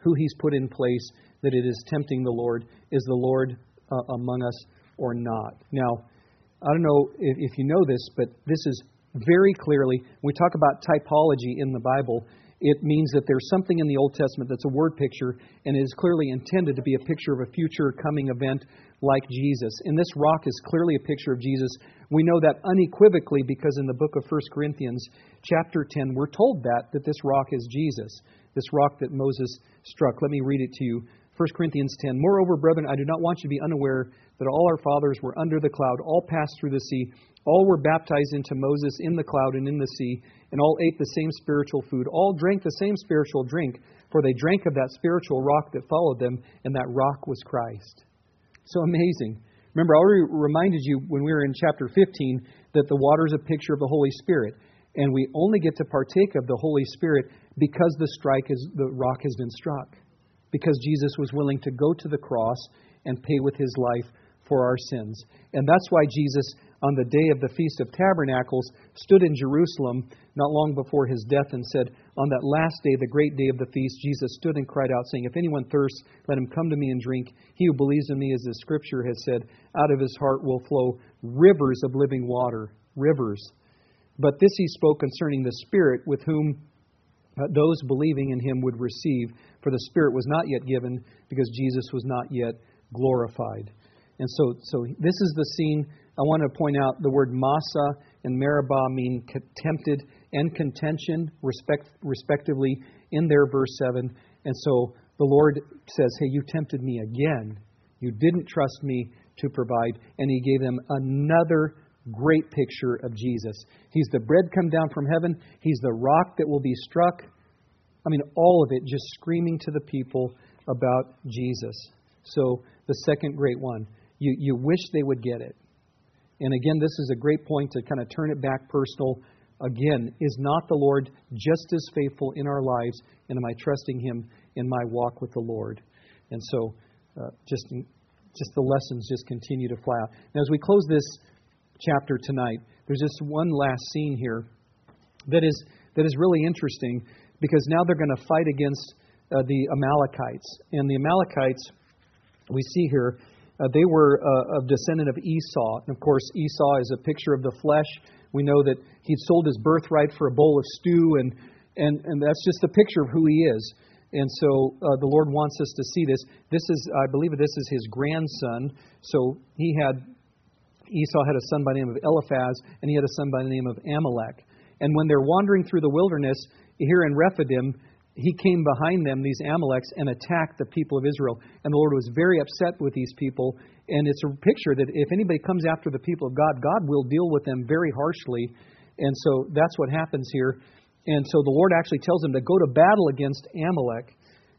who He's put in place, that it is tempting the Lord. Is the Lord among us or not? Now, I don't know if you know this, but this is very clearly, when we talk about typology in the Bible, it means that there's something in the Old Testament that's a word picture, and it is clearly intended to be a picture of a future coming event like Jesus. And this rock is clearly a picture of Jesus. We know that unequivocally because in the book of 1 Corinthians, chapter 10, we're told that this rock is Jesus, this rock that Moses struck. Let me read it to you. 1 Corinthians 10, "Moreover, brethren, I do not want you to be unaware that all our fathers were under the cloud, all passed through the sea, all were baptized into Moses in the cloud and in the sea, and all ate the same spiritual food, all drank the same spiritual drink, for they drank of that spiritual rock that followed them, and that rock was Christ." So amazing. Remember, I already reminded you when we were in chapter 15 that the water is a picture of the Holy Spirit, and we only get to partake of the Holy Spirit because the rock has been struck, because Jesus was willing to go to the cross and pay with His life for our sins. And that's why Jesus, on the day of the Feast of Tabernacles, stood in Jerusalem not long before His death and said, on that last day, the great day of the feast, Jesus stood and cried out, saying, "If anyone thirsts, let him come to me and drink. He who believes in me, as the Scripture has said, out of his heart will flow rivers of living water." Rivers. But this He spoke concerning the Spirit, with whom those believing in Him would receive, for the Spirit was not yet given, because Jesus was not yet glorified. And so this is the scene. I want to point out the word Massa and Meribah mean tempted and contention, respectively, in their verse 7. And so the Lord says, hey, you tempted me again. You didn't trust me to provide. And He gave them another great picture of Jesus. He's the bread come down from heaven. He's the rock that will be struck. I mean, all of it just screaming to the people about Jesus. So the second great one. You wish they would get it. And again, this is a great point to kind of turn it back personal. Again, is not the Lord just as faithful in our lives? And am I trusting Him in my walk with the Lord? And so just the lessons just continue to fly out. Now, as we close this chapter tonight, there's just one last scene here that is really interesting, because now they're going to fight against the Amalekites. And the Amalekites, we see here, they were a descendant of Esau. And of course, Esau is a picture of the flesh. We know that he'd sold his birthright for a bowl of stew, and that's just a picture of who he is. And so the Lord wants us to see this. I believe this is his grandson. So Esau had a son by the name of Eliphaz, and he had a son by the name of Amalek. And when they're wandering through the wilderness here in Rephidim, he came behind them, these Amaleks, and attacked the people of Israel. And the Lord was very upset with these people. And it's a picture that if anybody comes after the people of God, God will deal with them very harshly. And so that's what happens here. And so the Lord actually tells them to go to battle against Amalek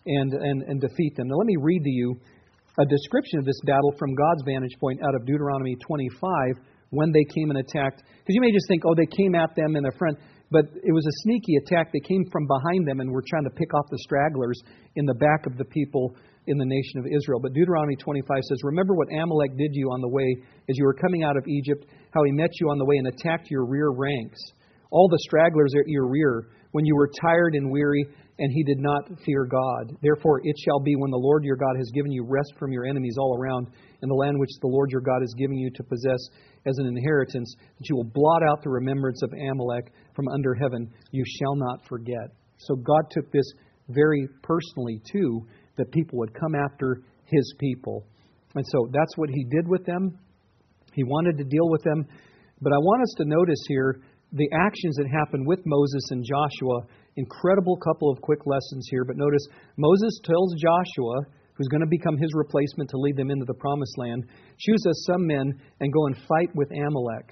and defeat them. Now let me read to you a description of this battle from God's vantage point out of Deuteronomy 25, when they came and attacked. Because you may just think, oh, they came at them in the front. But it was a sneaky attack. They came from behind them and were trying to pick off the stragglers in the back of the people in the nation of Israel. But Deuteronomy 25 says, "Remember what Amalek did to you on the way as you were coming out of Egypt, how he met you on the way and attacked your rear ranks, all the stragglers at your rear, when you were tired and weary, and he did not fear God. Therefore it shall be, when the Lord your God has given you rest from your enemies all around, in the land which the Lord your God is giving you to possess as an inheritance, that you will blot out the remembrance of Amalek from under heaven. You shall not forget." So God took this very personally too, that people would come after His people. And so that's what He did with them. He wanted to deal with them. But I want us to notice here the actions that happened with Moses and Joshua. Incredible couple of quick lessons here. But notice, Moses tells Joshua, who's going to become his replacement to lead them into the promised land, choose us some men and go and fight with Amalek.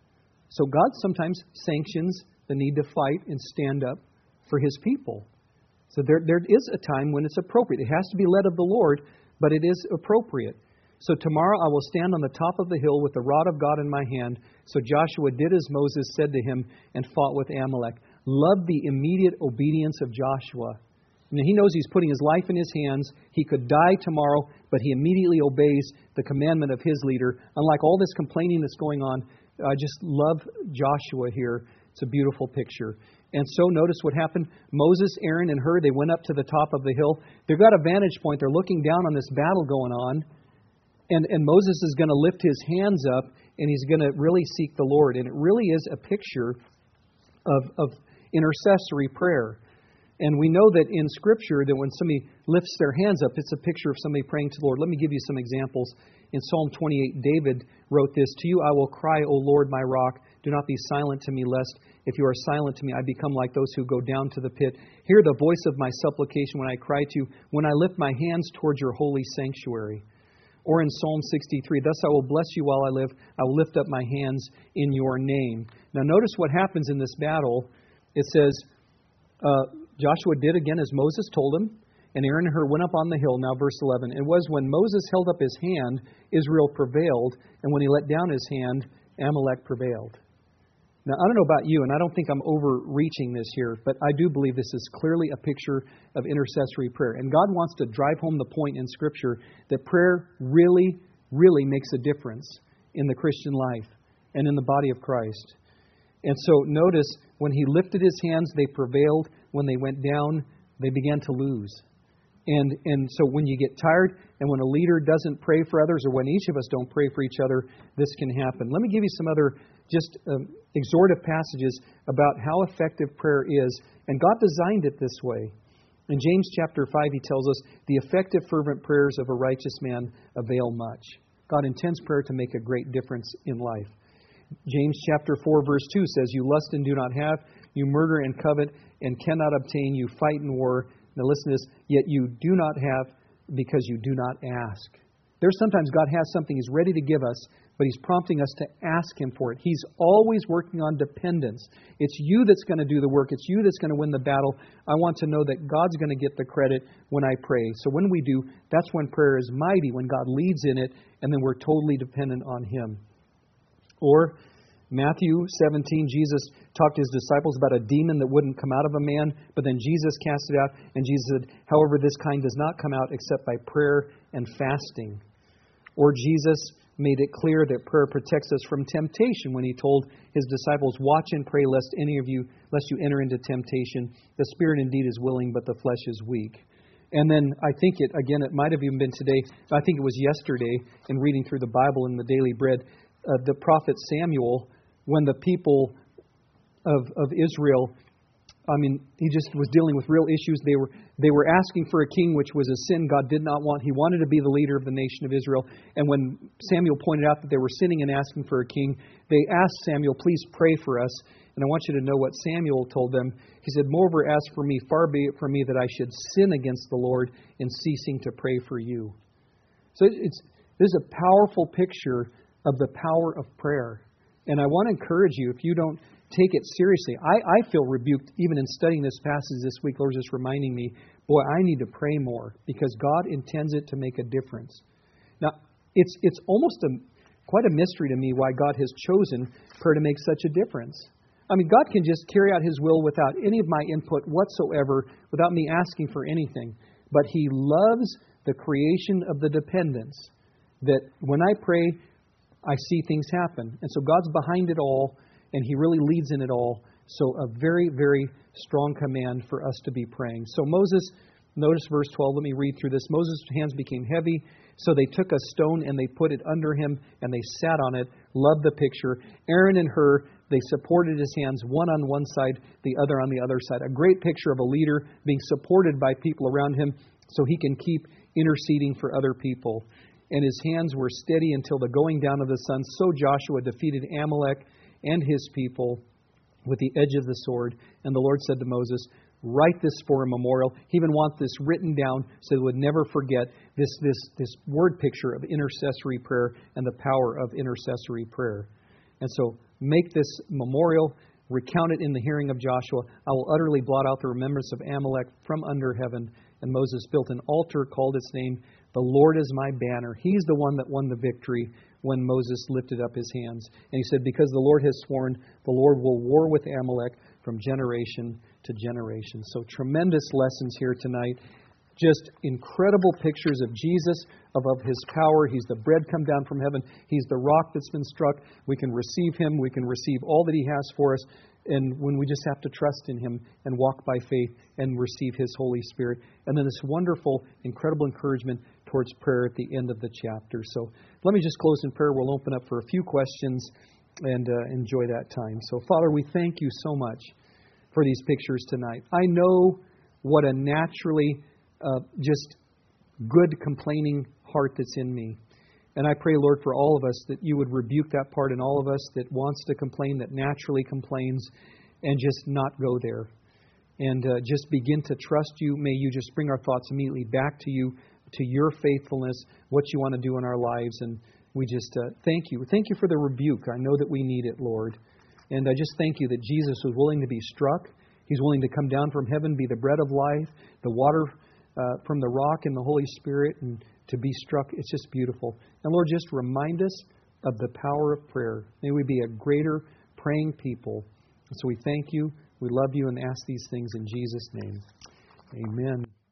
So God sometimes sanctions the need to fight and stand up for His people. So there is a time when it's appropriate. It has to be led of the Lord, but it is appropriate. So tomorrow I will stand on the top of the hill with the rod of God in my hand. So Joshua did as Moses said to him and fought with Amalek. Love the immediate obedience of Joshua. Now, he knows he's putting his life in his hands. He could die tomorrow, but he immediately obeys the commandment of his leader. Unlike all this complaining that's going on, I just love Joshua here. It's a beautiful picture. And so notice what happened. Moses, Aaron, and Hur, they went up to the top of the hill. They've got a vantage point. They're looking down on this battle going on. And Moses is going to lift his hands up, and he's going to really seek the Lord. And it really is a picture of intercessory prayer. And we know that in Scripture that when somebody lifts their hands up, it's a picture of somebody praying to the Lord. Let me give you some examples. In Psalm 28, David wrote this, "To you I will cry, O Lord, my rock. Do not be silent to me, lest if you are silent to me, I become like those who go down to the pit. Hear the voice of my supplication when I cry to you, when I lift my hands towards your holy sanctuary." Or in Psalm 63, "Thus I will bless you while I live. I will lift up my hands in your name." Now notice what happens in this battle. It says, Joshua did again as Moses told him, and Aaron and Hur went up on the hill. Now verse 11. "It was when Moses held up his hand, Israel prevailed, and when he let down his hand, Amalek prevailed." Now, I don't know about you, and I don't think I'm overreaching this here, but I do believe this is clearly a picture of intercessory prayer. And God wants to drive home the point in Scripture that prayer really, really makes a difference in the Christian life and in the body of Christ. And so notice, when he lifted his hands, they prevailed. When they went down, they began to lose. And so when you get tired, and when a leader doesn't pray for others, or when each of us don't pray for each other, this can happen. Let me give you some other just exhortive passages about how effective prayer is. And God designed it this way. In James chapter 5, he tells us, "The effective fervent prayers of a righteous man avail much." God intends prayer to make a great difference in life. James chapter 4, verse 2 says, "You lust and do not have, you murder and covet and cannot obtain, you fight and war." Now listen to this, "Yet you do not have because you do not ask." There's sometimes God has something He's ready to give us, but He's prompting us to ask Him for it. He's always working on dependence. It's you that's going to do the work. It's you that's going to win the battle. I want to know that God's going to get the credit when I pray. So when we do, that's when prayer is mighty, when God leads in it, and then we're totally dependent on Him. Or Matthew 17, Jesus talked to His disciples about a demon that wouldn't come out of a man, but then Jesus cast it out, and Jesus said, "However, this kind does not come out except by prayer and fasting." Or Jesus made it clear that prayer protects us from temptation when He told His disciples, "Watch and pray lest you enter into temptation. The spirit indeed is willing, but the flesh is weak." And then I think it might have even been today, I think it was yesterday, in reading through the Bible in the Daily Bread, the prophet Samuel, when the people of Israel, he just was dealing with real issues. They were asking for a king, which was a sin God did not want. He wanted to be the leader of the nation of Israel. And when Samuel pointed out that they were sinning and asking for a king, they asked Samuel, "Please pray for us." And I want you to know what Samuel told them. He said, "Moreover, as for me, far be it from me that I should sin against the Lord in ceasing to pray for you." So this is a powerful picture of the power of prayer. And I want to encourage you, if you don't take it seriously, I feel rebuked even in studying this passage this week. Lord was just reminding me, boy, I need to pray more because God intends it to make a difference. Now, it's almost quite a mystery to me why God has chosen prayer to make such a difference. God can just carry out His will without any of my input whatsoever, without me asking for anything. But He loves the creation of the dependence, that when I pray, I see things happen. And so God's behind it all, and He really leads in it all. So a very, very strong command for us to be praying. So Moses, notice verse 12, let me read through this. Moses' hands became heavy, so they took a stone and they put it under him, and they sat on it. Love the picture. Aaron and Hur, they supported his hands, one on one side, the other on the other side. A great picture of a leader being supported by people around him so he can keep interceding for other people. And his hands were steady until the going down of the sun. So Joshua defeated Amalek and his people with the edge of the sword. And the Lord said to Moses, "Write this for a memorial." He even wants this written down so they would never forget this word picture of intercessory prayer and the power of intercessory prayer. And so make this memorial, recount it in the hearing of Joshua. "I will utterly blot out the remembrance of Amalek from under heaven." And Moses built an altar, called its name, "The Lord is my banner." He's the one that won the victory when Moses lifted up his hands. And he said, "Because the Lord has sworn, the Lord will war with Amalek from generation to generation." So tremendous lessons here tonight. Just incredible pictures of Jesus, of His power. He's the bread come down from heaven. He's the rock that's been struck. We can receive Him. We can receive all that He has for us. and when we just have to trust in Him and walk by faith and receive His Holy Spirit. And then this wonderful, incredible encouragement towards prayer at the end of the chapter. So let me just close in prayer. We'll open up for a few questions and enjoy that time. So Father, we thank You so much for these pictures tonight. I know what a naturally just good complaining heart that's in me. And I pray, Lord, for all of us that You would rebuke that part in all of us that wants to complain, that naturally complains, and just not go there. And just begin to trust You. May You just bring our thoughts immediately back to You, to Your faithfulness, what You want to do in our lives. And we just thank You. Thank You for the rebuke. I know that we need it, Lord. And I just thank You that Jesus was willing to be struck. He's willing to come down from heaven, be the bread of life, the water from the rock and the Holy Spirit, and to be struck. It's just beautiful. And Lord, just remind us of the power of prayer. May we be a greater praying people. And so we thank You, we love You, and ask these things in Jesus' name. Amen.